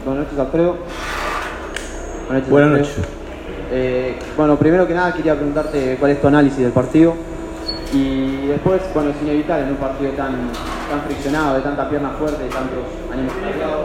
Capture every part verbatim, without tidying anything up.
Buenas noches, Alfredo. Buenas noches. Buenas noches. Eh, bueno, primero que nada quería preguntarte cuál es tu análisis del partido y después, bueno, es inevitable en un partido tan, tan friccionado, de tanta pierna fuerte, de tantos ánimos cargados.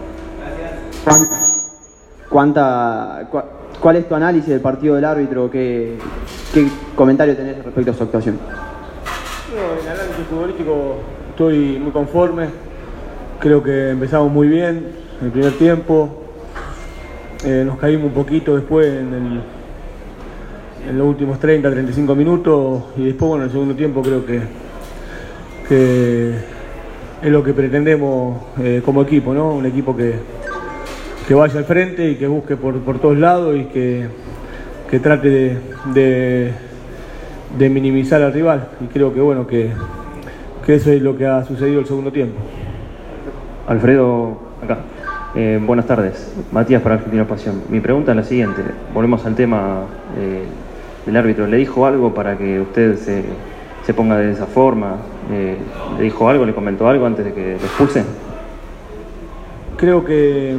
¿Cuánta, cua, ¿Cuál es tu análisis del partido del árbitro? ¿Qué, qué comentario tenés respecto a su actuación? No, en el análisis futbolístico estoy muy conforme. Creo que empezamos muy bien en el primer tiempo. Eh, nos caímos un poquito después en, el, en los últimos treinta, treinta y cinco minutos y después, bueno, en el segundo tiempo creo que, que es lo que pretendemos eh, como equipo, ¿no? Un equipo que, que vaya al frente y que busque por, por todos lados y que, que trate de, de, de minimizar al rival, y creo que, bueno, que, que eso es lo que ha sucedido el segundo tiempo. Alfredo, acá. Eh, buenas tardes, Matías para Argentino Pasión. Mi pregunta es la siguiente, volvemos al tema eh, del árbitro. ¿Le dijo algo para que usted se, se ponga de esa forma? Eh, ¿Le dijo algo, le comentó algo antes de que lo expulse? Creo que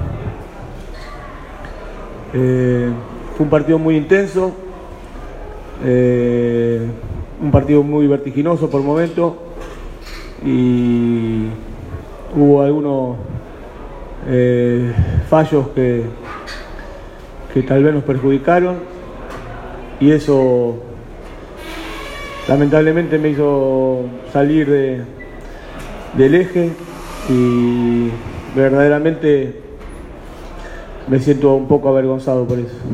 eh, fue un partido muy intenso, eh, un partido muy vertiginoso por momentos y hubo algunos Eh, fallos que, que tal vez nos perjudicaron y eso lamentablemente me hizo salir de, del eje y verdaderamente me siento un poco avergonzado por eso.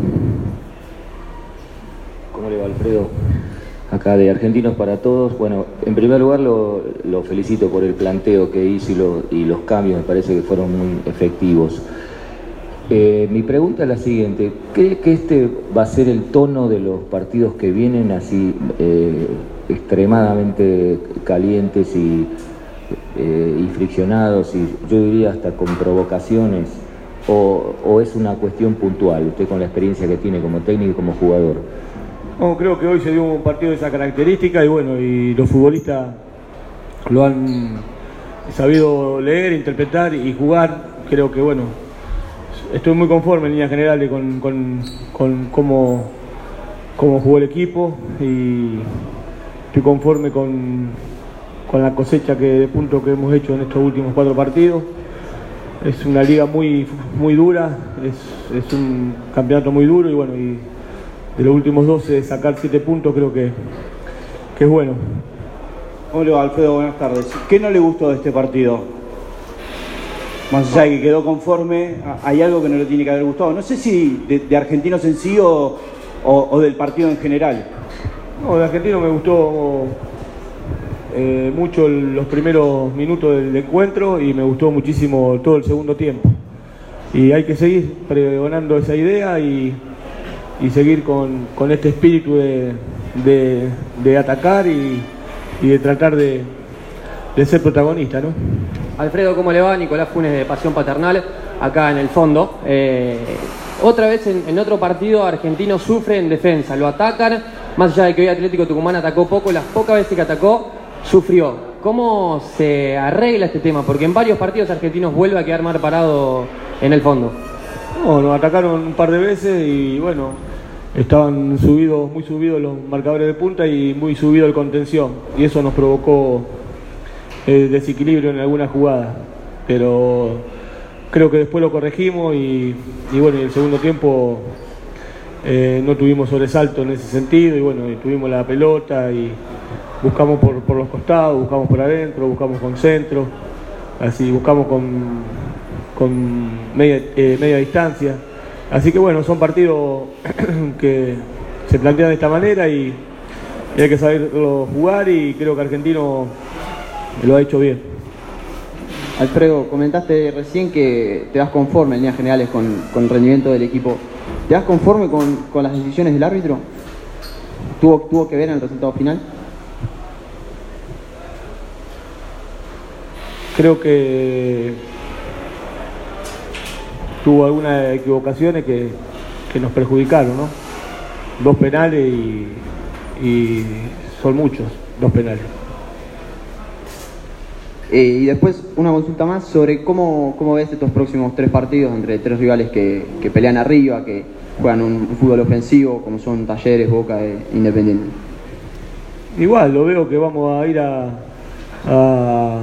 ¿Cómo le va, Alfredo? Acá de Argentinos para Todos. Bueno, en primer lugar lo, lo felicito por el planteo que hizo y, lo, y los cambios, me parece que fueron muy efectivos. Eh, mi pregunta es la siguiente: ¿cree que este va a ser el tono de los partidos que vienen, así eh, extremadamente calientes y, eh, y friccionados, y yo diría hasta con provocaciones, o, o es una cuestión puntual, usted con la experiencia que tiene como técnico y como jugador? No, creo que hoy se dio un partido de esa característica y bueno, y los futbolistas lo han sabido leer, interpretar y jugar. Creo que bueno, estoy muy conforme en líneas generales con, con, con cómo, cómo jugó el equipo y estoy conforme con, con la cosecha que, de puntos que hemos hecho en estos últimos cuatro partidos. Es una liga muy, muy dura, es, es un campeonato muy duro y bueno, y de los últimos doce sacar siete puntos creo que, que es bueno. Hola, Alfredo, buenas tardes. ¿Qué no le gustó de este partido? Más allá de que quedó conforme, hay algo que no le tiene que haber gustado. No sé si de, de Argentinos en sí o, o, o del partido en general. No, de Argentino me gustó eh, mucho los primeros minutos del encuentro y me gustó muchísimo todo el segundo tiempo. Y hay que seguir pregonando esa idea y y seguir con, con este espíritu de, de, de atacar y, y de tratar de, de ser protagonista, ¿no? Alfredo, ¿cómo le va? Nicolás Funes de Pasión Paternal, acá en el fondo. Eh, otra vez en, en otro partido Argentino sufre en defensa, lo atacan, más allá de que hoy Atlético Tucumán atacó poco, las pocas veces que atacó, sufrió. ¿Cómo se arregla este tema? Porque en varios partidos Argentinos vuelve a quedar mal parado en el fondo. No, nos atacaron un par de veces y bueno, estaban subidos, muy subidos los marcadores de punta y muy subido el contención y eso nos provocó eh, desequilibrio en algunas jugadas, pero creo que después lo corregimos y, y bueno, en el segundo tiempo eh, no tuvimos sobresalto en ese sentido y bueno, y tuvimos la pelota y buscamos por, por los costados, buscamos por adentro, buscamos con centro, así buscamos con, con media, eh, media distancia. Así que bueno, son partidos que se plantean de esta manera y, y hay que saberlo jugar y creo que Argentino lo ha hecho bien. Alfredo, comentaste recién que te das conforme en líneas generales con, con el rendimiento del equipo. ¿Te das conforme con, con las decisiones del árbitro? ¿Tuvo, ¿Tuvo que ver en el resultado final? Creo que tuvo algunas equivocaciones que, que nos perjudicaron, ¿no? Dos penales y, y son muchos, dos penales. Eh, y después una consulta más sobre cómo, cómo ves estos próximos tres partidos entre tres rivales que, que pelean arriba, que juegan un, un fútbol ofensivo, como son Talleres, Boca e Independiente. Igual, lo veo que vamos a ir a, a,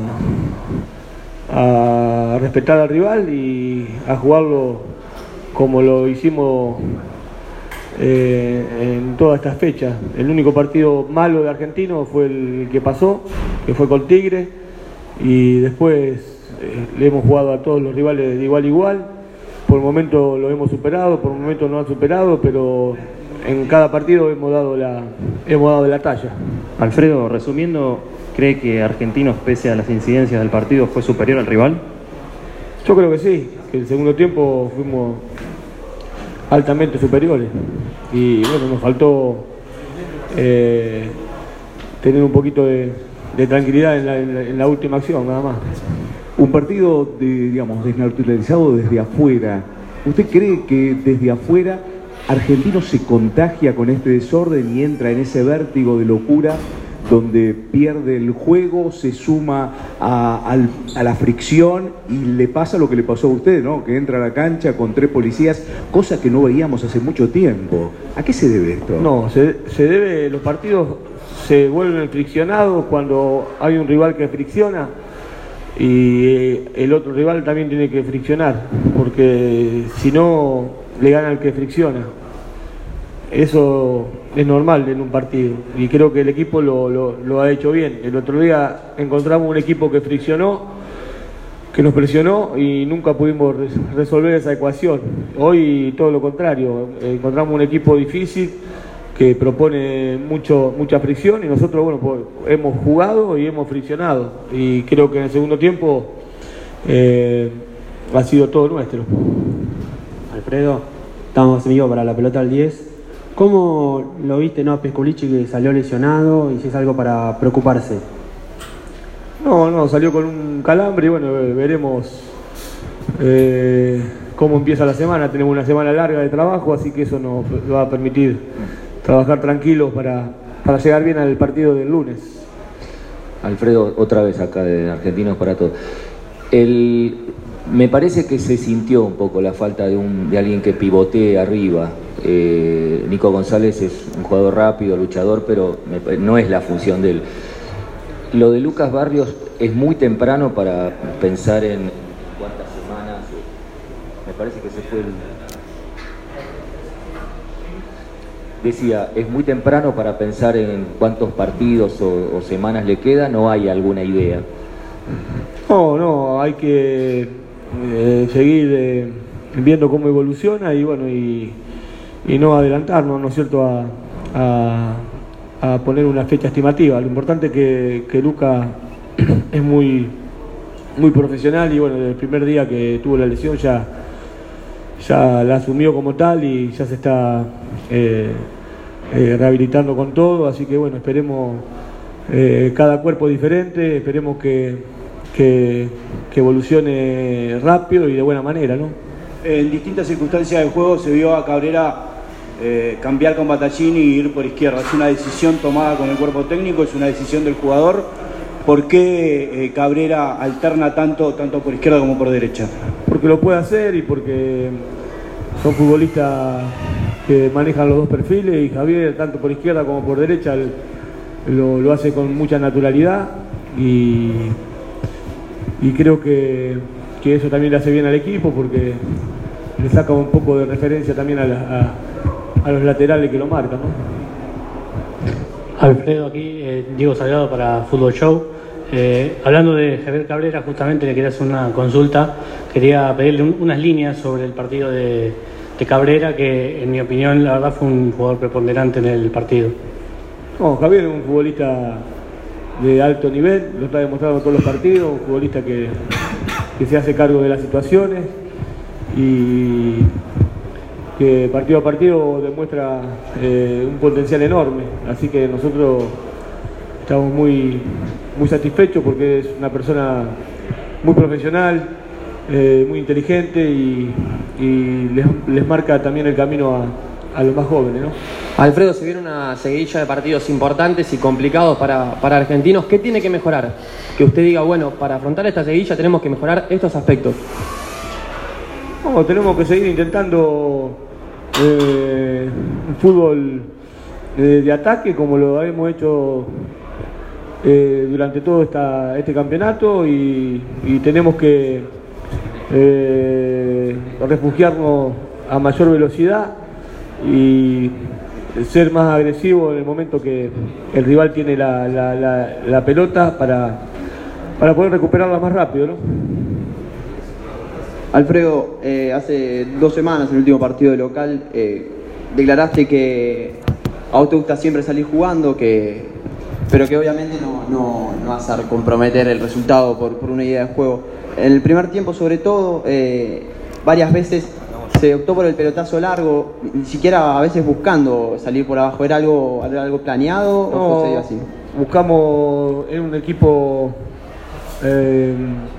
a respetar al rival y a jugarlo como lo hicimos eh, en todas estas fechas. El único partido malo de Argentino fue el que pasó, que fue con Tigre, y después eh, le hemos jugado a todos los rivales de igual a igual. Por el momento lo hemos superado, por el momento no han superado, pero en cada partido hemos dado la, hemos dado la talla. Alfredo, resumiendo, ¿cree que Argentinos, pese a las incidencias del partido, fue superior al rival? Yo creo que sí, que el segundo tiempo fuimos altamente superiores y bueno, nos faltó eh, tener un poquito de, de tranquilidad en la, en, la, en la última acción, nada más. Un partido, de, digamos, desnaturalizado desde afuera. ¿Usted cree que desde afuera Argentino se contagia con este desorden y entra en ese vértigo de locura donde pierde el juego, se suma a, a, a la fricción y le pasa lo que le pasó a usted, ¿no? Que entra a la cancha con tres policías, cosa que no veíamos hace mucho tiempo? ¿A qué se debe esto? No, se, se debe, los partidos se vuelven friccionados cuando hay un rival que fricciona y el otro rival también tiene que friccionar, porque si no le gana el que fricciona. Eso es normal en un partido y creo que el equipo lo, lo, lo ha hecho bien. El otro día encontramos un equipo que friccionó, que nos presionó y nunca pudimos resolver esa ecuación. Hoy todo lo contrario, encontramos un equipo difícil que propone mucho, mucha fricción y nosotros bueno, pues, hemos jugado y hemos friccionado y creo que en el segundo tiempo eh, ha sido todo nuestro. Alfredo, estamos en vivo para la pelota al diez. ¿Cómo lo viste, no, a Pisculichi, que salió lesionado y si es algo para preocuparse? No, no, salió con un calambre y bueno, veremos eh, cómo empieza la semana. Tenemos una semana larga de trabajo, así que eso nos va a permitir trabajar tranquilos para, para llegar bien al partido del lunes. Alfredo, otra vez acá de Argentinos para Todos. El, me parece que se sintió un poco la falta de, un, de alguien que pivotee arriba. Eh, Nico González es un jugador rápido, luchador, pero me, no es la función de él. Lo de Lucas Barrios es muy temprano para pensar en cuántas semanas. Me parece que se fue el... Decía, es muy temprano para pensar en cuántos partidos o, o semanas le quedan, ¿no hay alguna idea? No, no, hay que eh, seguir eh, viendo cómo evoluciona y bueno, y, y no adelantarnos, ¿no es cierto?, a, a, a poner una fecha estimativa. Lo importante es que, que Luca es muy, muy profesional y bueno, desde el primer día que tuvo la lesión ya, ya la asumió como tal y ya se está eh, eh, rehabilitando con todo, así que bueno, esperemos eh, cada cuerpo diferente, esperemos que, que, que evolucione rápido y de buena manera, ¿no? En distintas circunstancias del juego se vio a Cabrera eh, cambiar con Battaglini y ir por izquierda. ¿Es una decisión tomada con el cuerpo técnico? ¿Es una decisión del jugador? ¿Por qué eh, Cabrera alterna tanto, tanto por izquierda como por derecha? Porque lo puede hacer y porque son futbolistas que manejan los dos perfiles y Javier, tanto por izquierda como por derecha, lo, lo hace con mucha naturalidad y, y creo que, que eso también le hace bien al equipo porque le saca un poco de referencia también a, la, a, a los laterales que lo marcan, ¿no? Alfredo, aquí, eh, Diego Salgado para Fútbol Show. Eh, hablando de Javier Cabrera, justamente le quería hacer una consulta. Quería pedirle un, unas líneas sobre el partido de, de Cabrera, que en mi opinión, la verdad, fue un jugador preponderante en el partido. No, Javier es un futbolista de alto nivel, lo está demostrando en todos los partidos, un futbolista que, que se hace cargo de las situaciones y que partido a partido demuestra eh, un potencial enorme, así que nosotros estamos muy, muy satisfechos porque es una persona muy profesional, eh, muy inteligente y, y les, les marca también el camino a, a los más jóvenes, ¿no? Alfredo, se viene una seguidilla de partidos importantes y complicados para, para Argentinos. ¿Qué tiene que mejorar? Que usted diga, bueno, para afrontar esta seguidilla tenemos que mejorar estos aspectos. No, tenemos que seguir intentando eh, un fútbol de, de ataque como lo hemos hecho eh, durante todo esta, este campeonato y, y tenemos que eh, refugiarnos a mayor velocidad y ser más agresivo en el momento que el rival tiene la, la, la, la pelota para, para poder recuperarla más rápido, ¿no? Alfredo, eh, hace dos semanas, en el último partido de local, eh, declaraste que a vos te gusta siempre salir jugando, que, pero que obviamente no, no, no vas a comprometer el resultado por, por una idea de juego. En el primer tiempo, sobre todo, eh, varias veces se optó por el pelotazo largo, ni siquiera a veces buscando salir por abajo. ¿Era algo, era algo planeado no, o se dio así? Buscamos en un equipo eh,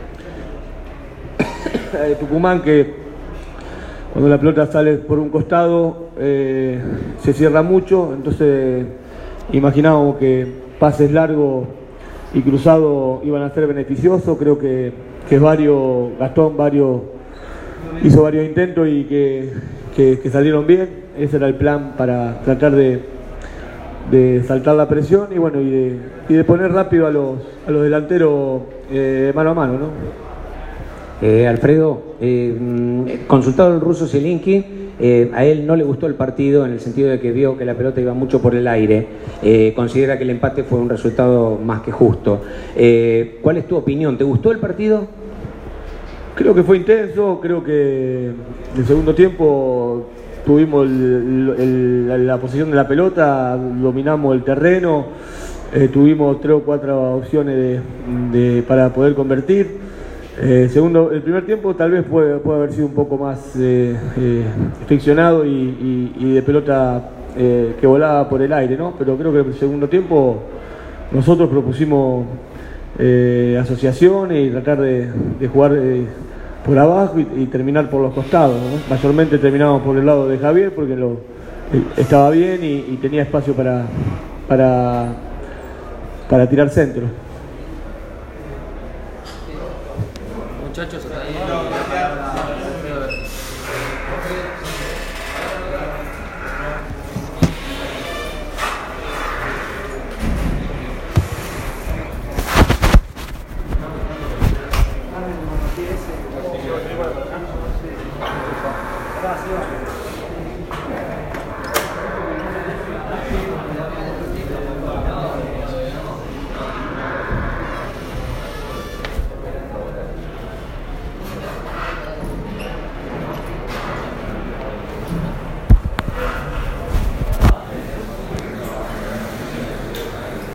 de Tucumán que cuando la pelota sale por un costado eh, se cierra mucho, entonces imaginábamos que pases largos y cruzados iban a ser beneficiosos. Creo que, que varios, Gastón varios hizo varios intentos y que, que, que salieron bien. Ese era el plan para tratar de, de saltar la presión y bueno y de, y de poner rápido a los, a los delanteros eh, mano a mano, ¿no? Eh, Alfredo, eh, consultado el ruso Zielinski, eh, a él no le gustó el partido en el sentido de que vio que la pelota iba mucho por el aire. Eh, considera que el empate fue un resultado más que justo. Eh, ¿Cuál es tu opinión? ¿Te gustó el partido? Creo que fue intenso, creo que en el segundo tiempo tuvimos el, el, la posición de la pelota, dominamos el terreno, eh, tuvimos tres o cuatro opciones de, de, para poder convertir. Eh, segundo, el primer tiempo tal vez puede, puede haber sido un poco más eh, eh, friccionado y, y, y de pelota eh, que volaba por el aire, ¿no? Pero creo que en el segundo tiempo nosotros propusimos eh, asociaciones y tratar de, de jugar eh, por abajo y, y terminar por los costados, ¿no? Mayormente terminamos por el lado de Javier porque lo, eh, estaba bien y, y tenía espacio para, para, para tirar centro. Muchachos, hasta ahí.